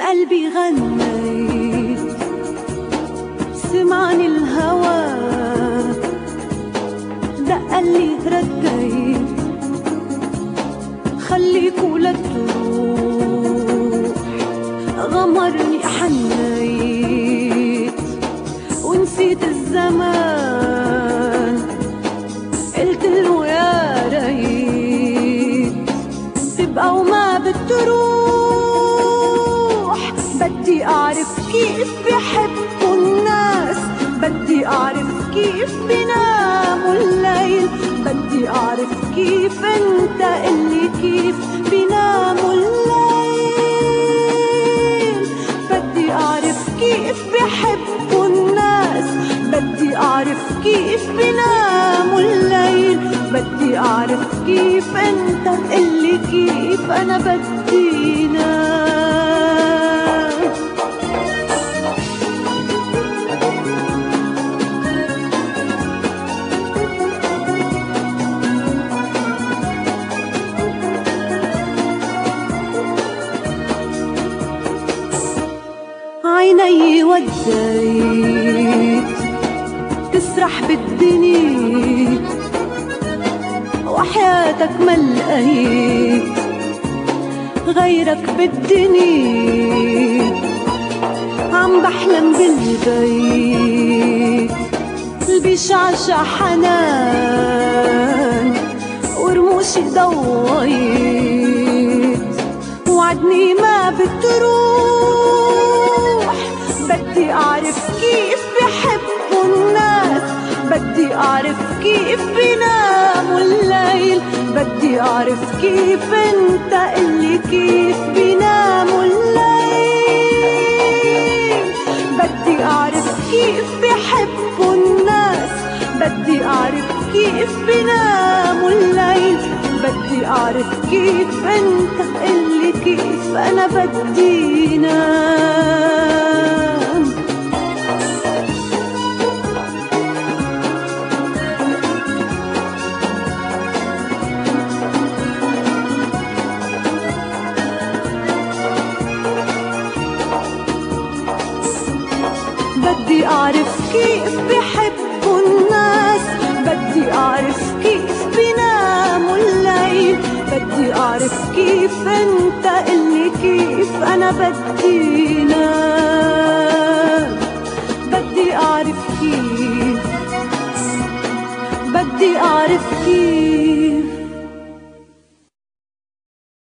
قلبي غنيت سمعني الهوى دقلي رديت خليك ولا تروح غمرني حنيت ونسيت الزمان قلتله يا ريت تبقى وما بتروح بدي أعرف كيف بيحبوا الناس بدي أعرف كيف بيناموا الليل بدي أعرف كيف انت اللي كيف بيناموا الليل بدي أعرف كيف بيحبوا الناس بدي أعرف كيف بيناموا الليل بدي أعرف كيف انت اللي كيف أنا بدي نام. عيني وديت تسرح بالدنيا وحياتك ما لقيت غيرك بالدنيا عم بحلم بالبيت اللي بيشعشع حنان ورموشي ضويت وعدني ما بتروح بدي أعرف كيف بيحبوا الناس بدي أعرف كيف بيناموا الليل بدي أعرف كيف انت اللي كيف بيناموا الليل بدي أعرف كيف بيحبوا الناس بدي أعرف كيف بيناموا الليل بدي أعرف كيف انت اللي كيف أنا بدي نام. بدي أعرف كيف بيحبوا الناس بدي أعرف كيف بيناموا الليل بدي أعرف كيف انت اللي كيف أنا بدي نام. بدي أعرف كيف بدي أعرف كيف